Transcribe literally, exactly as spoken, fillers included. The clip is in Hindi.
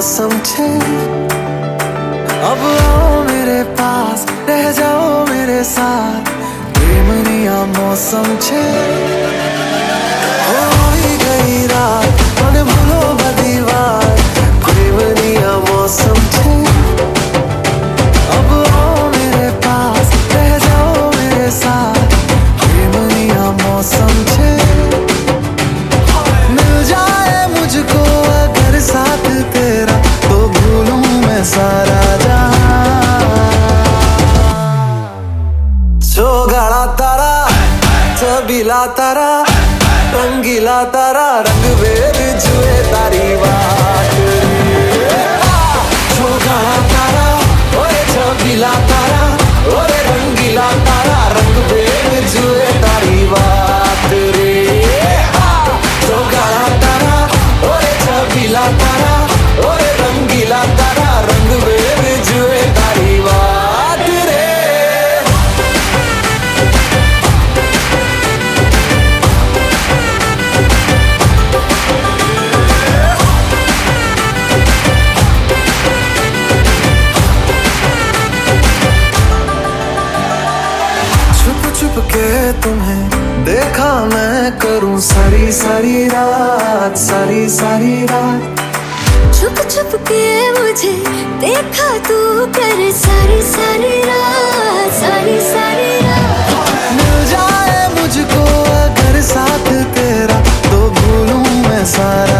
समझे। अब आओ मेरे पास, रह जाओ मेरे साथ, प्रेमनिया मौसम छे। हो ही गई रात, मन भूलो बदीवार, प्रेमनिया मौसम छे। अब आओ मेरे पास, रह जाओ मेरे साथ, प्रेमनिया मौसम छे। मिल जाए मुझको अगर साथ तेरा, तो भूलूं मैं सारा गाड़ा तारा, छबीला तारा, रंगीला तारा, रंग वेद जुए तारी बात। जो गाड़ा तारा, ओए छबीला तारा, ओए रंगीला तारा, रंग वेद जुए तारी बात रे। जो गाड़ा तारा, ओए छबीला तारा, ओए रंगीला तारा, रंग वेद जुए तारी बात रे। छुप के तुम्हें देखा मैं करूं सारी सारी रात, सारी सारी रात। छुप छुप के मुझे देखा तू कर सारी सारी रात, सारी सारी रात। मिल जाए मुझको अगर साथ तेरा, तो भूलूं मैं सारा